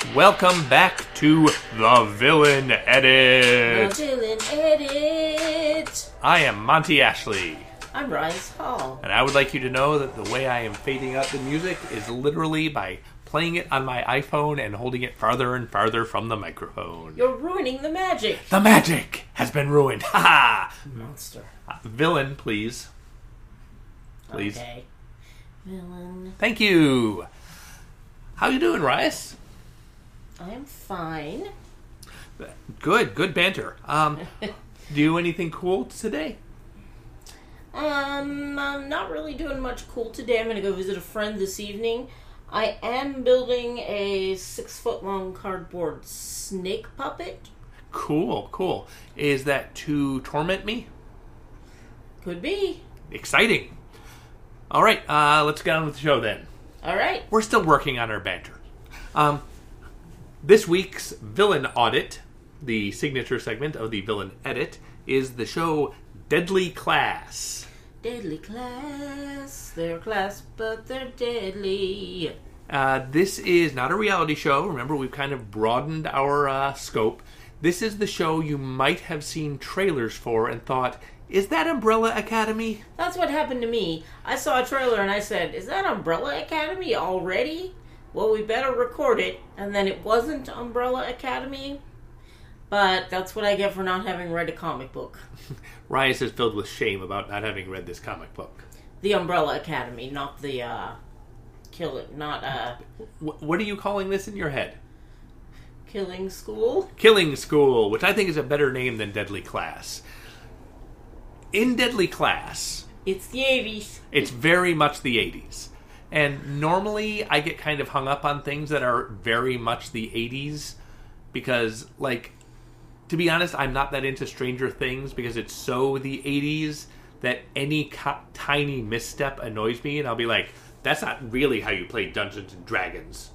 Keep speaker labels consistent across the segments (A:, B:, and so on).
A: welcome back to The Villain Edit.
B: The Villain Edit.
A: I am Monty Ashley.
B: I'm Rice Hall.
A: And I would like you to know that the way I am fading out the music is literally by playing it on my iPhone and holding it farther and farther from the microphone.
B: You're ruining the magic.
A: The magic has been ruined. Ha ha!
B: Monster.
A: Villain, please. Please.
B: Okay. Villain.
A: Thank you. How you doing, Rice?
B: I am fine.
A: Good banter. Do anything cool today?
B: I'm not really doing much cool today. I'm going to go visit a friend this evening. I am building a 6-foot-long cardboard snake puppet.
A: Cool. Is that to torment me?
B: Could be.
A: Exciting. All right, let's get on with the show then.
B: All right.
A: We're still working on our banter. This week's Villain Audit, the signature segment of the Villain Edit, is the show Deadly Class.
B: Deadly Class. They're class, but they're deadly.
A: This is not a reality show. Remember, we've kind of broadened our scope. This is the show you might have seen trailers for and thought, is that Umbrella Academy?
B: That's what happened to me. I saw a trailer and I said, is that Umbrella Academy already? Well, we better record it. And then it wasn't Umbrella Academy. But that's what I get for not having read a comic book.
A: Rias is filled with shame about not having read this comic book.
B: The Umbrella Academy, not the,
A: What are you calling this in your head?
B: Killing School?
A: Killing School, which I think is a better name than Deadly Class. In Deadly Class...
B: It's the 80s.
A: It's very much the 80s. And normally I get kind of hung up on things that are very much the 80s because, to be honest, I'm not that into Stranger Things because it's so the 80s that any tiny misstep annoys me and I'll be like, that's not really how you play Dungeons and Dragons.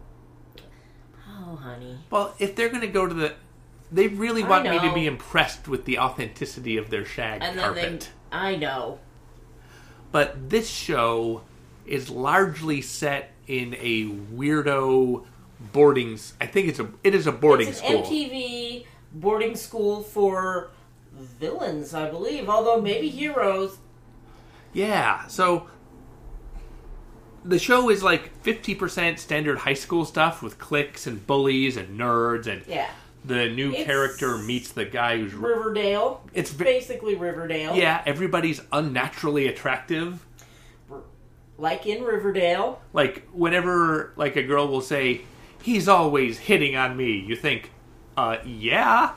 B: Oh, honey.
A: Well, if they're going to go to the... They really want me to be impressed with the authenticity of their shag carpet.
B: I know.
A: But this show is largely set in a weirdo boarding... I think it is a boarding school.
B: It's an MTV boarding school for villains, I believe. Although maybe heroes.
A: Yeah, so... The show is 50% standard high school stuff with cliques and bullies and nerds and...
B: Yeah.
A: The new character meets the guy who's...
B: Riverdale. It's basically Riverdale.
A: Yeah, everybody's unnaturally attractive.
B: Like in Riverdale.
A: Whenever, a girl will say, he's always hitting on me, you think, yeah?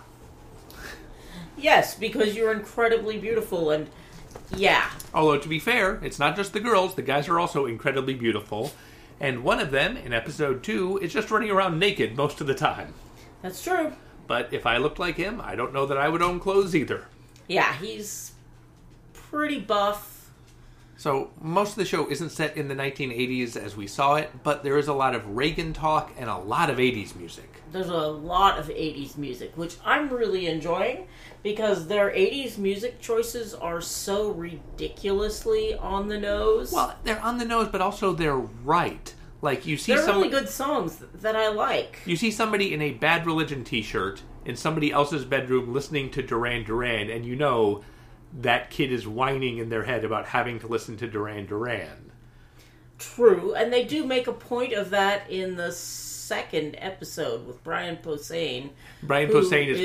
B: Yes, because you're incredibly beautiful and, yeah.
A: Although, to be fair, it's not just the girls, the guys are also incredibly beautiful. And one of them, in episode 2, is just running around naked most of the time.
B: That's true.
A: But if I looked like him, I don't know that I would own clothes either.
B: Yeah, he's pretty buff.
A: So, most of the show isn't set in the 1980s as we saw it, but there is a lot of Reagan talk and a lot of 80s music.
B: There's a lot of 80s music, which I'm really enjoying, because their 80s music choices are so ridiculously on the nose.
A: Well, they're on the nose, but also they're right. You see
B: they're really good songs that I like.
A: You see somebody in a Bad Religion t-shirt in somebody else's bedroom listening to Duran Duran, and you know that kid is whining in their head about having to listen to Duran Duran.
B: True, and they do make a point of that in the second episode with Brian Posehn.
A: Brian Posehn is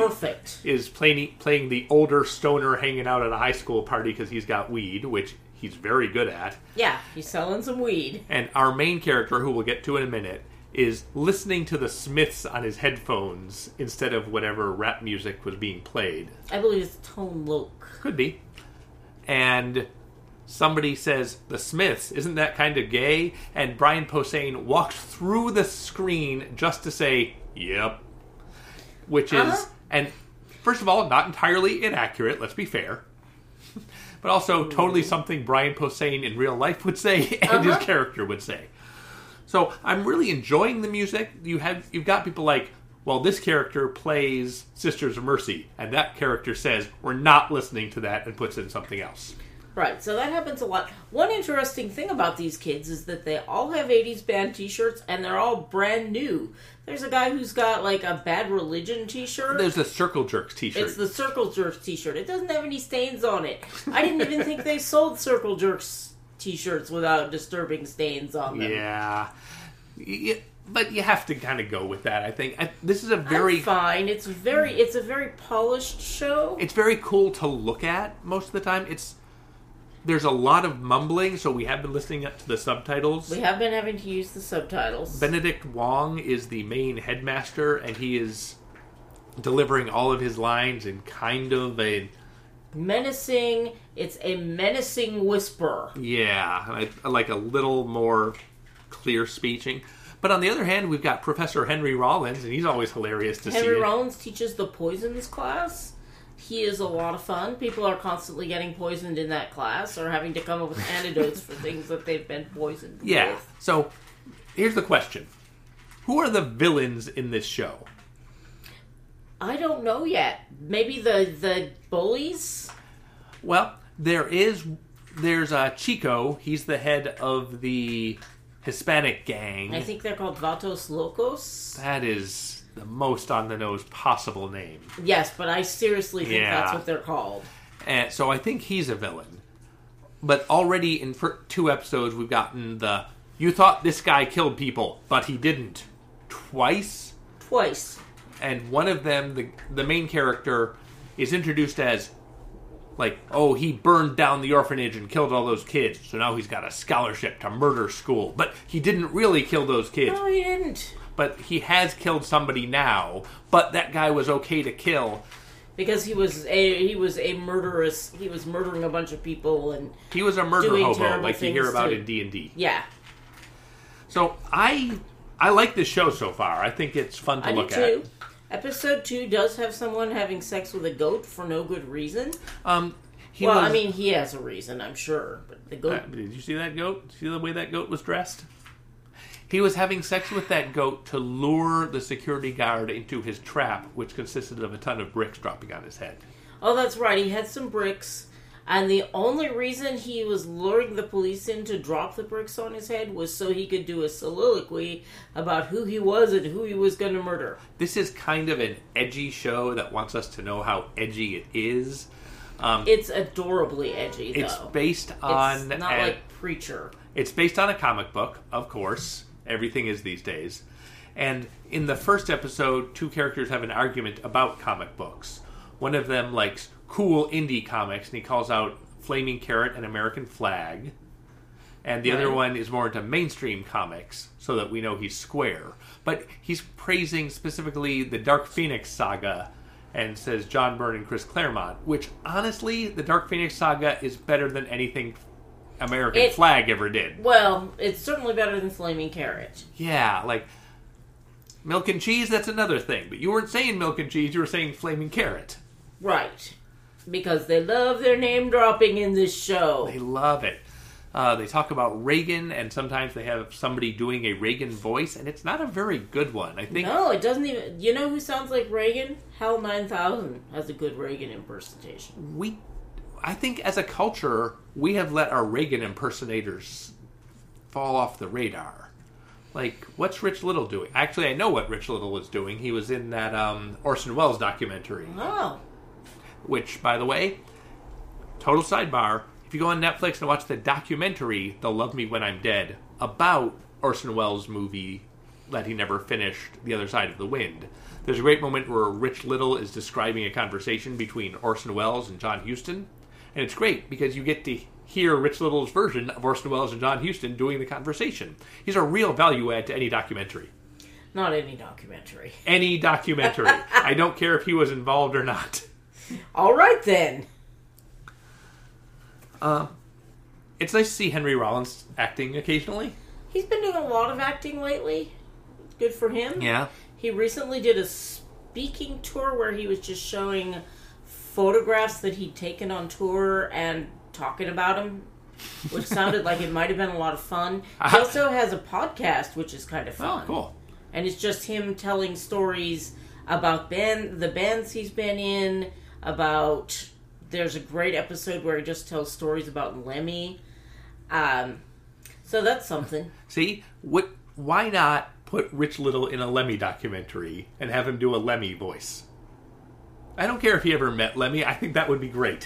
A: playing the older stoner hanging out at a high school party because he's got weed, which he's very good at.
B: Yeah, he's selling some weed.
A: And our main character, who we'll get to in a minute, is listening to the Smiths on his headphones instead of whatever rap music was being played.
B: I believe it's Tone Loc.
A: Could be. And somebody says, the Smiths, isn't that kind of gay? And Brian Posehn walks through the screen just to say, yep. Which is, and first of all, not entirely inaccurate, let's be fair. But also totally something Brian Posehn in real life would say and his character would say. So I'm really enjoying the music. You've got people like, well, this character plays Sisters of Mercy, and that character says, we're not listening to that, and puts in something else.
B: Right, so that happens a lot. One interesting thing about these kids is that they all have 80s band t-shirts, and they're all brand new. There's a guy who's got, like, a Bad Religion t-shirt.
A: There's the Circle Jerks t-shirt.
B: It's the Circle Jerks t-shirt. It doesn't have any stains on it. I didn't even think they sold Circle Jerks t-shirts without disturbing stains on them.
A: Yeah. But you have to kind of go with that, I think. This is a very...
B: I'm fine. It's a very polished show.
A: It's very cool to look at most of the time. There's a lot of mumbling, so we have been listening to the subtitles.
B: We have been having to use the subtitles.
A: Benedict Wong is the main headmaster, and he is delivering all of his lines in kind of a...
B: menacing. It's a menacing whisper.
A: Yeah, like a little more clear speeching. But on the other hand, we've got Professor Henry Rollins, and he's always hilarious to see.
B: Henry Rollins teaches the poisons class. He is a lot of fun. People are constantly getting poisoned in that class or having to come up with antidotes for things that they've been poisoned with.
A: So, here's the question. Who are the villains in this show?
B: I don't know yet. Maybe the bullies?
A: Well, there's Chico. He's the head of the Hispanic gang.
B: I think they're called Vatos Locos.
A: That is the most on-the-nose possible name.
B: Yes, but I seriously think that's what they're called.
A: And so I think he's a villain. But already in 2 episodes, we've gotten the, you thought this guy killed people, but he didn't. Twice. And one of them, the main character, is introduced as, like, oh, he burned down the orphanage and killed all those kids, so now he's got a scholarship to murder school. But he didn't really kill those kids.
B: No, he didn't.
A: But he has killed somebody now, but that guy was okay to kill.
B: Because he was a murderous, he was murdering a bunch of people and
A: he was a murder hobo, like you hear about in D&D.
B: Yeah.
A: So I like this show so far. I think it's fun to look at. I do too.
B: Episode 2 does have someone having sex with a goat for no good reason. He has a reason, I'm sure. But the goat...
A: did you see that goat? See the way that goat was dressed? He was having sex with that goat to lure the security guard into his trap, which consisted of a ton of bricks dropping on his head.
B: Oh, that's right. He had some bricks, and the only reason he was luring the police in to drop the bricks on his head was so he could do a soliloquy about who he was and who he was going to murder.
A: This is kind of an edgy show that wants us to know how edgy it is.
B: It's adorably edgy, though.
A: It's based on...
B: It's not like Preacher.
A: It's based on a comic book, of course. Everything is these days. And in the first episode, 2 characters have an argument about comic books. One of them likes cool indie comics, and he calls out Flaming Carrot and American Flag. And the other one is more into mainstream comics, so that we know he's square. But he's praising specifically the Dark Phoenix saga, and says John Byrne and Chris Claremont, which, honestly, the Dark Phoenix saga is better than anything American Flag ever did.
B: Well, it's certainly better than Flaming Carrot.
A: Yeah, like Milk and Cheese, that's another thing. But you weren't saying Milk and Cheese, you were saying Flaming Carrot.
B: Right. Because they love their name dropping in this show.
A: They love it. They talk about Reagan, and sometimes they have somebody doing a Reagan voice, and it's not a very good one, I think.
B: No, it doesn't even... You know who sounds like Reagan? Hell 9000 has a good Reagan impersonation.
A: I think as a culture, we have let our Reagan impersonators fall off the radar. Like, what's Rich Little doing? Actually, I know what Rich Little was doing. He was in that Orson Welles documentary.
B: Oh.
A: Which, by the way, total sidebar, if you go on Netflix and watch the documentary, They'll Love Me When I'm Dead, about Orson Welles' movie that he never finished, The Other Side of the Wind, there's a great moment where Rich Little is describing a conversation between Orson Welles and John Huston. And it's great because you get to hear Rich Little's version of Orson Welles and John Huston doing the conversation. He's a real value add to any documentary.
B: Not any documentary.
A: Any documentary. I don't care if he was involved or not.
B: All right, then.
A: It's nice to see Henry Rollins acting occasionally.
B: He's been doing a lot of acting lately. Good for him.
A: Yeah.
B: He recently did a speaking tour where he was just showing photographs that he'd taken on tour and talking about them, which sounded like it might have been a lot of fun. He also has a podcast, which is kind of fun.
A: Oh, cool.
B: And it's just him telling stories about the bands he's been in, about there's a great episode where he just tells stories about Lemmy. So that's something.
A: See, why not put Rich Little in a Lemmy documentary and have him do a Lemmy voice? I don't care if he ever met Lemmy. I think that would be great.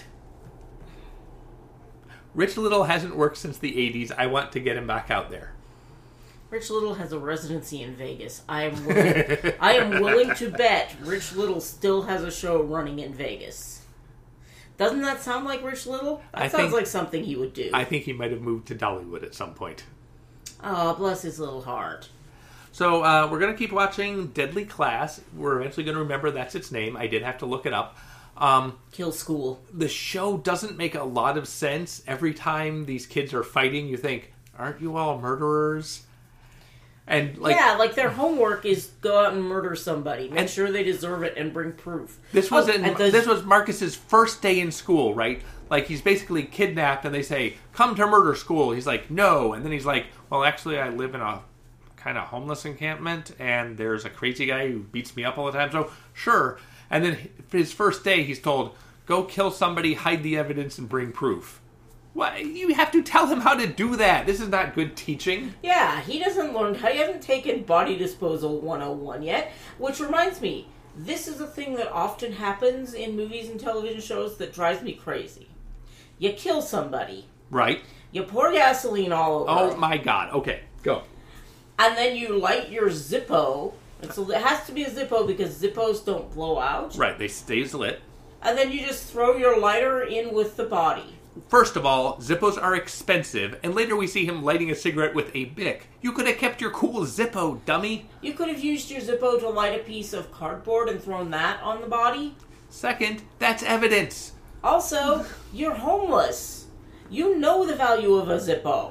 A: Rich Little hasn't worked since the 80s. I want to get him back out there.
B: Rich Little has a residency in Vegas. I am willing to bet Rich Little still has a show running in Vegas. Doesn't that sound like Rich Little? That sounds like something he would do.
A: I think he might have moved to Dollywood at some point.
B: Oh, bless his little heart.
A: So we're going to keep watching Deadly Class. We're eventually going to remember that's its name. I did have to look it up.
B: Kill School.
A: The show doesn't make a lot of sense. Every time these kids are fighting, you think, aren't you all murderers? And
B: like their homework is go out and murder somebody, make sure they deserve it, and bring proof.
A: This was Marcus's first day in school, right? Like, he's basically kidnapped, and they say, "Come to murder school." He's like, "No," and then he's like, "Well, actually, I live in a kind of homeless encampment, and there's a crazy guy who beats me up all the time, so sure." And then his first day, he's told, "Go kill somebody, hide the evidence, and bring proof." Why, you have to tell him how to do that. This is not good teaching.
B: Yeah, he doesn't learn. He hasn't taken Body Disposal 101 yet. Which reminds me, this is a thing that often happens in movies and television shows that drives me crazy. You kill somebody.
A: Right.
B: You pour gasoline all over.
A: Oh my God. Okay, go.
B: And then you light your Zippo. And so it has to be a Zippo because Zippos don't blow out.
A: Right, they stay lit.
B: And then you just throw your lighter in with the body.
A: First of all, Zippos are expensive, and later we see him lighting a cigarette with a Bic. You could have kept your cool Zippo, dummy.
B: You could have used your Zippo to light a piece of cardboard and thrown that on the body.
A: Second, that's evidence.
B: Also, you're homeless. You know the value of a Zippo.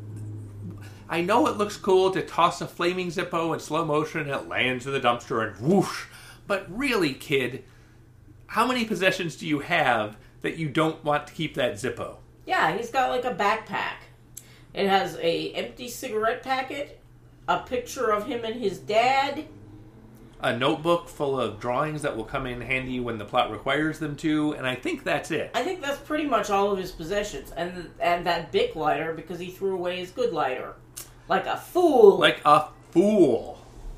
A: I know it looks cool to toss a flaming Zippo in slow motion and it lands in the dumpster and whoosh. But really, kid, how many possessions do you have that you don't want to keep that Zippo?
B: Yeah, he's got like a backpack. It has a empty cigarette packet, a picture of him and his dad,
A: a notebook full of drawings that will come in handy when the plot requires them to, and I think that's it.
B: I think that's pretty much all of his possessions. And that Bic lighter because he threw away his good lighter. Like a fool.
A: Like a fool.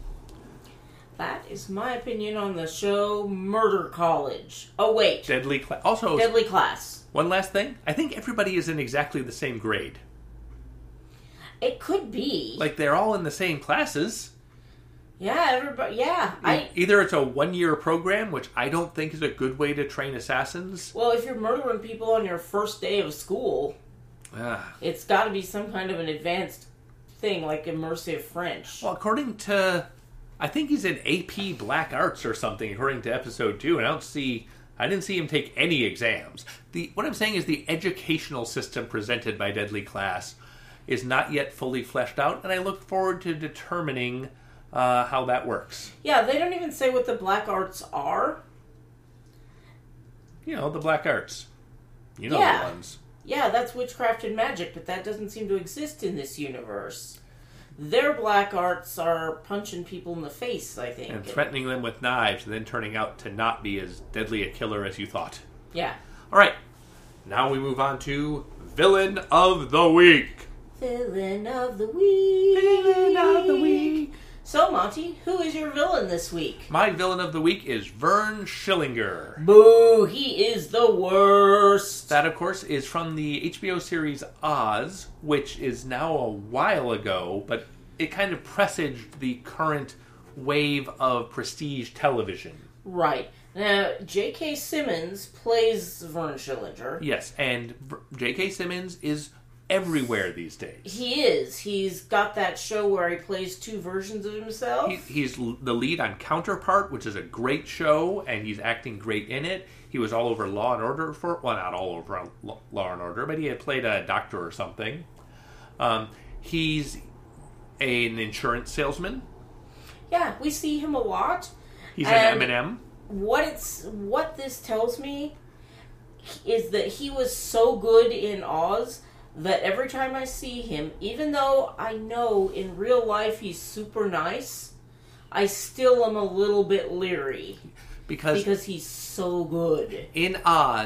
B: That is my opinion on the show Murder College. Oh, wait.
A: Deadly Class. Also,
B: Deadly Class.
A: One last thing. I think everybody is in exactly the same grade.
B: It could be.
A: Like, they're all in the same classes.
B: Yeah, everybody. Yeah.
A: Either it's a one-year program, which I don't think is a good way to train assassins.
B: Well, if you're murdering people on your first day of school, it's got to be some kind of an advanced thing, like immersive French.
A: Well, according to... I think he's in AP Black Arts or something, according to episode 2, and I didn't see him take any exams. What I'm saying is the educational system presented by Deadly Class is not yet fully fleshed out, and I look forward to determining how that works.
B: Yeah, they don't even say what the Black Arts are.
A: You know, the Black Arts. You know the ones.
B: Yeah, that's witchcraft and magic, but that doesn't seem to exist in this universe. Their black arts are punching people in the face, I think.
A: And threatening them with knives, and then turning out to not be as deadly a killer as you thought.
B: Yeah.
A: All right. Now we move on to Villain of the Week.
B: Villain of the Week.
A: Villain of the Week.
B: So, Monty, who is your villain this week?
A: My villain of the week is Vern Schillinger.
B: Boo! He is the worst!
A: That, of course, is from the HBO series Oz, which is now a while ago, but it kind of presaged the current wave of prestige television.
B: Right. Now, J.K. Simmons plays Vern Schillinger.
A: Yes, and J.K. Simmons is everywhere these days.
B: He is. He's got that show where he plays two versions of himself.
A: He's the lead on Counterpart, which is a great show, and he's acting great in it. He was all over Law and Order not all over Law and Order, but he had played a doctor or something. He's an insurance salesman.
B: Yeah, we see him a lot.
A: He's an M&M.
B: What this tells me is that he was so good in Oz that every time I see him, even though I know in real life he's super nice, I still am a little bit leery. Because he's so good.
A: In Oz,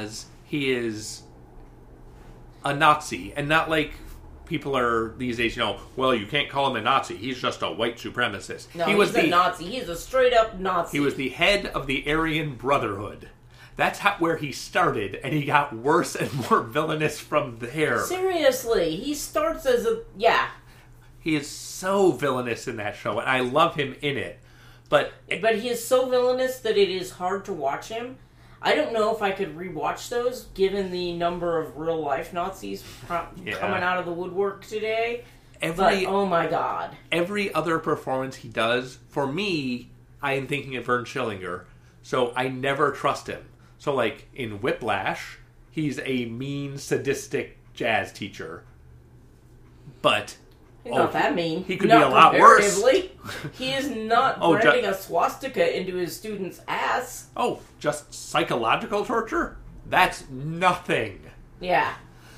A: he is a Nazi, and not like people are these days, well, you can't call him a Nazi. He's just a white supremacist.
B: No, he's a Nazi. He's a straight-up Nazi.
A: He was the head of the Aryan Brotherhood. That's where he started, and he got worse and more villainous from there.
B: Seriously, he starts as a... Yeah.
A: He is so villainous in that show, and I love him in it. But
B: he is so villainous that it is hard to watch him. I don't know if I could rewatch those, given the number of real-life Nazis coming out of the woodwork today. But, oh my god.
A: Every other performance he does, for me, I am thinking of Vern Schillinger, so I never trust him. So, like, in Whiplash, he's a mean, sadistic jazz teacher. But...
B: He's not that mean.
A: He could be a lot worse.
B: He is not branding a swastika into his student's ass.
A: Oh, just psychological torture? That's nothing.
B: Yeah.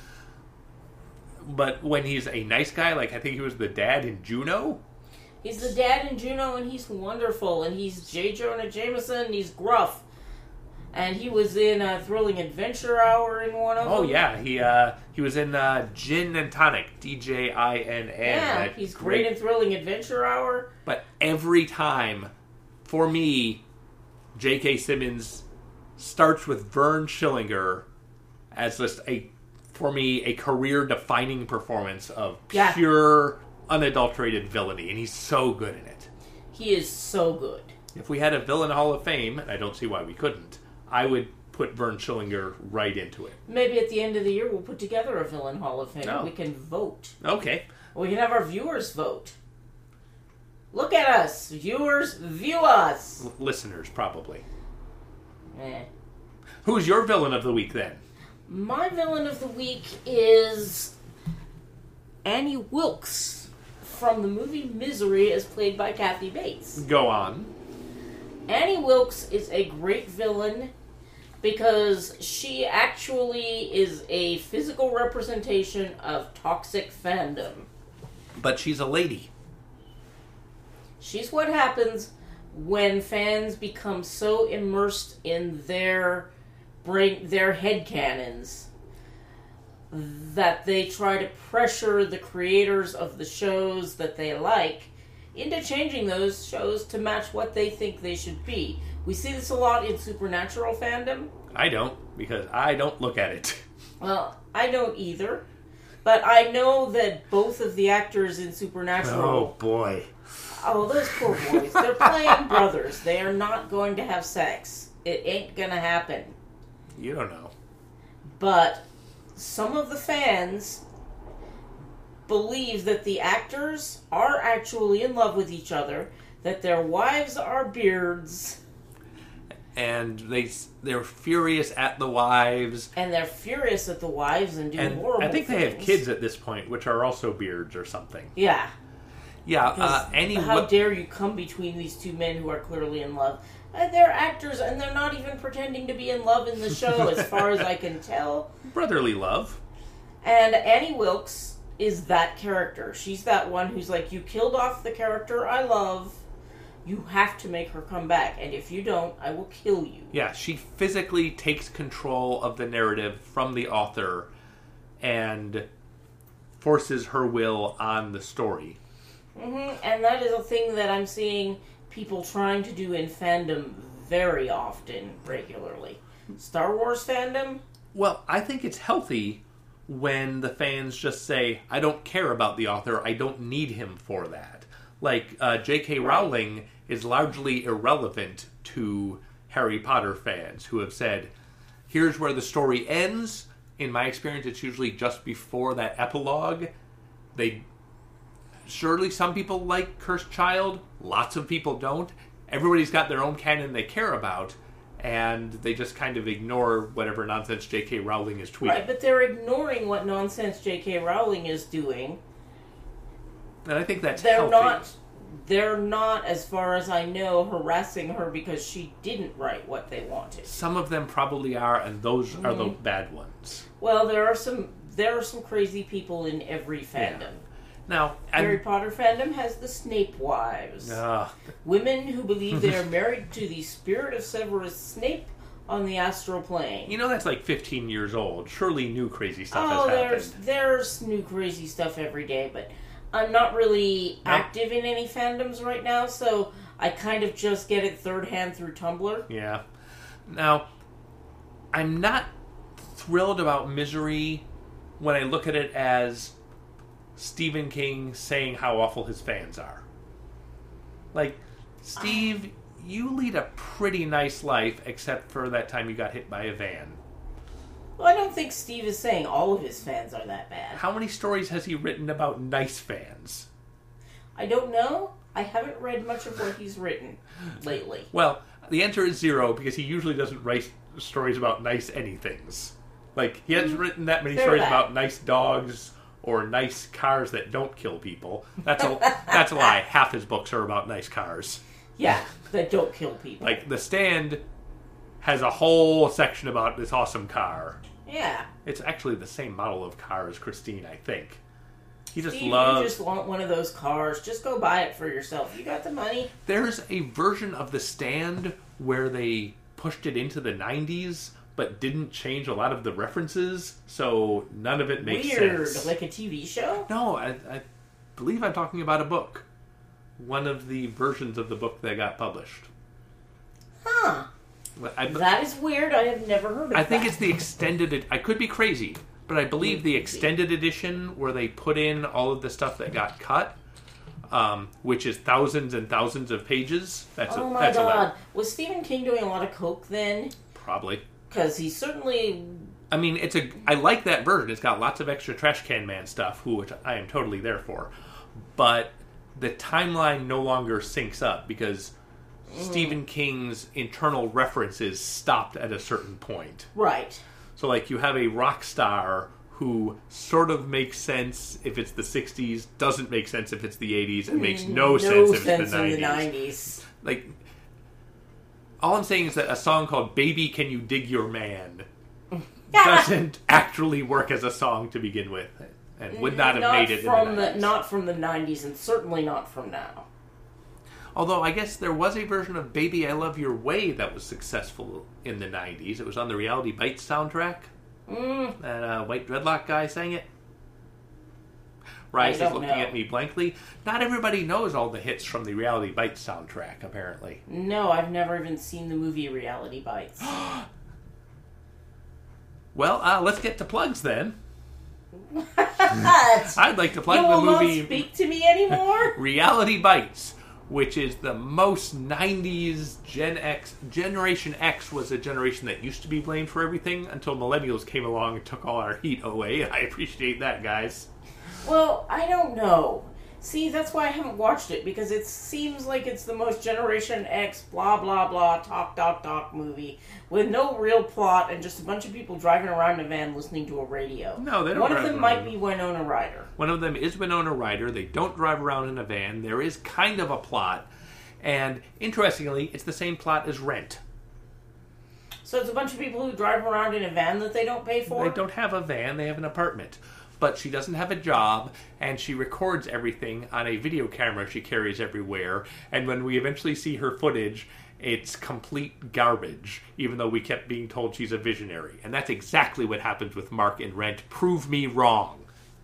A: But when he's a nice guy, like I think he was the dad in Juno.
B: He's the dad in Juno, and he's wonderful. And he's J. Jonah Jameson, and he's gruff. And he was in Thrilling Adventure Hour in one of them.
A: Oh, yeah. He was in Gin and Tonic, DJINN.
B: Yeah, he's great in Thrilling Adventure Hour.
A: But every time, for me, J.K. Simmons starts with Vern Schillinger as just for me, a career-defining performance of pure, unadulterated villainy. And he's so good in it.
B: He is so good.
A: If we had a Villain Hall of Fame, and I don't see why we couldn't, I would put Vern Schillinger right into it.
B: Maybe at the end of the year we'll put together a Villain Hall of Fame. We can vote.
A: Okay.
B: We can have our viewers vote. Look at us. Viewers, view us.
A: Listeners, probably. Who's your villain of the week, then?
B: My villain of the week is Annie Wilkes from the movie Misery, as played by Kathy Bates.
A: Go on.
B: Annie Wilkes is a great villain because she actually is a physical representation of toxic fandom.
A: But she's a lady.
B: She's what happens when fans become so immersed in their headcanons that they try to pressure the creators of the shows that they like into changing those shows to match what they think they should be. We see this a lot in supernatural fandom.
A: I don't, because I don't look at it.
B: Well, I don't either. But I know that both of the actors in Supernatural...
A: Oh, boy.
B: Oh, those poor boys. They're playing brothers. They are not going to have sex. It ain't gonna happen.
A: You don't know.
B: But some of the fans believe that the actors are actually in love with each other, that their wives are beards,
A: and they're furious at the wives,
B: and they're furious at the wives and do horrible things.
A: I think they have kids at this point, which are also beards or something.
B: Yeah.
A: How
B: dare you come between these two men who are clearly in love? They're actors, and they're not even pretending to be in love in the show, as far as I can tell.
A: Brotherly love.
B: And Annie Wilkes is that character. She's that one who's like, you killed off the character I love. You have to make her come back. And if you don't, I will kill you.
A: Yeah, she physically takes control of the narrative from the author and forces her will on the story.
B: Mm-hmm. And that is a thing that I'm seeing people trying to do in fandom very often, regularly. Star Wars fandom?
A: Well, I think it's healthy when the fans just say, I don't care about the author, I don't need him for that. Like, J.K. Rowling is largely irrelevant to Harry Potter fans who have said, here's where the story ends. In my experience, it's usually just before that epilogue. Surely some people like Cursed Child, lots of people don't. Everybody's got their own canon they care about, and they just kind of ignore whatever nonsense J.K. Rowling is tweeting.
B: Right, but they're ignoring what nonsense J.K. Rowling is doing.
A: And I think that's healthy.
B: They're not, as far as I know, harassing her because she didn't write what they wanted.
A: Some of them probably are, and those are the bad ones.
B: Well, there are some crazy people in every fandom. Yeah.
A: Now,
B: Harry Potter fandom has the Snape wives. Women who believe they are married to the spirit of Severus Snape on the astral plane.
A: You know that's like 15 years old. Surely new crazy stuff has happened.
B: There's new crazy stuff every day, but I'm not really active in any fandoms right now, so I kind of just get it third hand through Tumblr.
A: Yeah. Now, I'm not thrilled about Misery when I look at it as Stephen King saying how awful his fans are. Like, Steve, you lead a pretty nice life, except for that time you got hit by a van.
B: Well, I don't think Steve is saying all of his fans are that bad.
A: How many stories has he written about nice fans?
B: I don't know. I haven't read much of what he's written lately.
A: Well, the answer is 0, because he usually doesn't write stories about nice anythings. Like, he hasn't written that many stories about nice dogs or nice cars that don't kill people. That's a lie. Half his books are about nice cars.
B: Yeah, that don't kill people.
A: Like, The Stand has a whole section about this awesome car. It's actually the same model of car as Christine, I think. He just
B: Steve,
A: loves...
B: you just want one of those cars. Just go buy it for yourself. You got the money.
A: There's a version of The Stand where they pushed it into the 90s, but didn't change a lot of the references, so none of it makes sense.
B: Weird. Like a TV show?
A: No, I believe I'm talking about a book. One of the versions of the book that got published.
B: Huh. That is weird. I have never heard of that.
A: I think it's the extended... I could be crazy, but I believe the extended edition where they put in all of the stuff that got cut, which is thousands and thousands of pages. That's
B: my God. Was Stephen King doing a lot of coke then?
A: Probably.
B: Because he certainly...
A: I mean, I like that version. It's got lots of extra Trash Can Man stuff, which I am totally there for. But the timeline no longer syncs up because Stephen King's internal references stopped at a certain point.
B: Right.
A: So, like, you have a rock star who sort of makes sense if it's the 60s, doesn't make sense if it's the 80s, and makes no sense if it's the 90s.
B: In the 90s.
A: Like, all I'm saying is that a song called Baby Can You Dig Your Man doesn't actually work as a song to begin with, and would not have made it in the 90s.
B: Not from the 90s, and certainly not from now.
A: Although, I guess there was a version of Baby I Love Your Way that was successful in the 90s. It was on the Reality Bites soundtrack. That white dreadlock guy sang it. Rice is looking at me blankly. Not everybody knows all the hits from the Reality Bites soundtrack, apparently.
B: No, I've never even seen the movie Reality Bites.
A: Well, let's get to plugs then. I'd like to plug the movie...
B: You won't speak to me anymore?
A: Reality Bites, which is the most 90s Generation X was a generation that used to be blamed for everything until millennials came along and took all our heat away. I appreciate that, guys.
B: Well, I don't know. See, that's why I haven't watched it, because it seems like it's the most Generation X, blah, blah, blah, talk movie, with no real plot, and just a bunch of people driving around in a van listening to a radio.
A: No, they don't.
B: One of them might be Winona Ryder.
A: One of them is Winona Ryder. They don't drive around in a van. There is kind of a plot, and interestingly, it's the same plot as Rent.
B: So it's a bunch of people who drive around in a van that they don't pay for?
A: They don't have a van, they have an apartment. But she doesn't have a job, and she records everything on a video camera she carries everywhere, and when we eventually see her footage, it's complete garbage, even though we kept being told she's a visionary. And that's exactly what happens with Mark in Rent. Prove me wrong.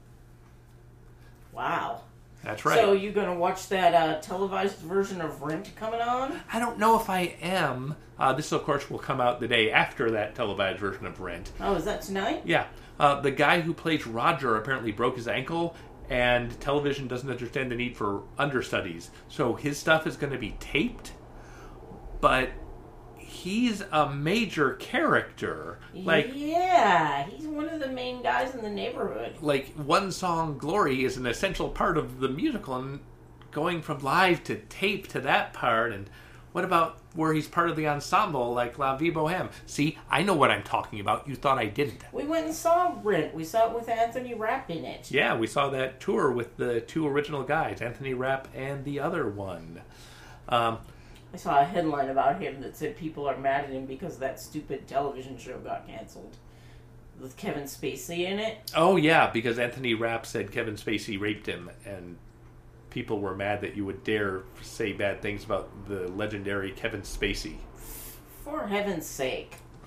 B: Wow.
A: That's right.
B: So you going to watch that televised version of Rent coming on?
A: I don't know if I am. This, of course, will come out the day after that televised version of Rent.
B: Oh, is that tonight?
A: Yeah. The guy who plays Roger apparently broke his ankle, and television doesn't understand the need for understudies. So his stuff is going to be taped, but he's a major character.
B: Yeah, he's one of the main guys in the neighborhood.
A: Like, One Song Glory is an essential part of the musical, and going from live to tape to that part, and what about where he's part of the ensemble, like La Vie Boheme? See, I know what I'm talking about. You thought I didn't.
B: We went and saw Rent. We saw it with Anthony Rapp in it.
A: Yeah, we saw that tour with the two original guys, Anthony Rapp and the other one.
B: I saw a headline about him that said people are mad at him because that stupid television show got canceled. With Kevin Spacey in it.
A: Oh, yeah, because Anthony Rapp said Kevin Spacey raped him, and people were mad that you would dare say bad things about the legendary Kevin Spacey.
B: For heaven's sake.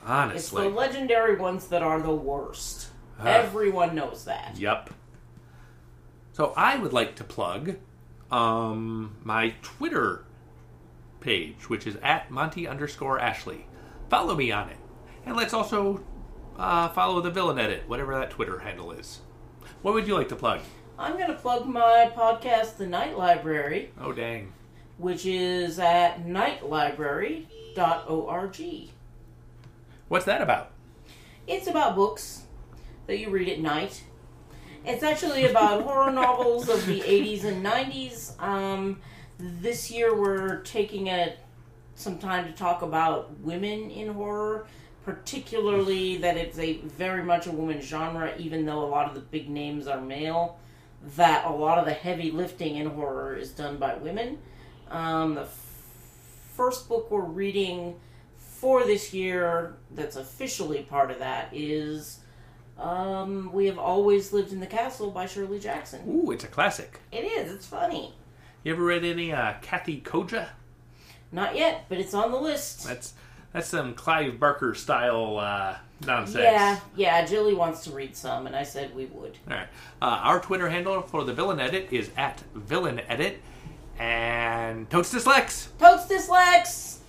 A: Honestly.
B: It's the legendary ones that are the worst. Everyone knows that.
A: Yep. So I would like to plug my Twitter page, which is at Monty_Ashley. Follow me on it. And let's also follow the Villain Edit, whatever that Twitter handle is. What would you like to plug?
B: I'm going to plug my podcast, The Night Library.
A: Oh, dang.
B: Which is at nightlibrary.org.
A: What's that about?
B: It's about books that you read at night. It's actually about horror novels of the 80s and 90s. This year we're taking some time to talk about women in horror, particularly that it's very much a woman's genre, even though a lot of the big names are male, that a lot of the heavy lifting in horror is done by women. The first book we're reading for this year that's officially part of that is We Have Always Lived in the Castle by Shirley Jackson.
A: Ooh, it's a classic.
B: It is. It's funny.
A: You ever read any Kathy Koja?
B: Not yet, but it's on the list.
A: That's some Clive Barker style nonsense.
B: Yeah. Jilly wants to read some, and I said we would.
A: All right. Our Twitter handle for the Villain Edit is at Villain Edit. And Totes Dyslex!
B: Totes Dyslex!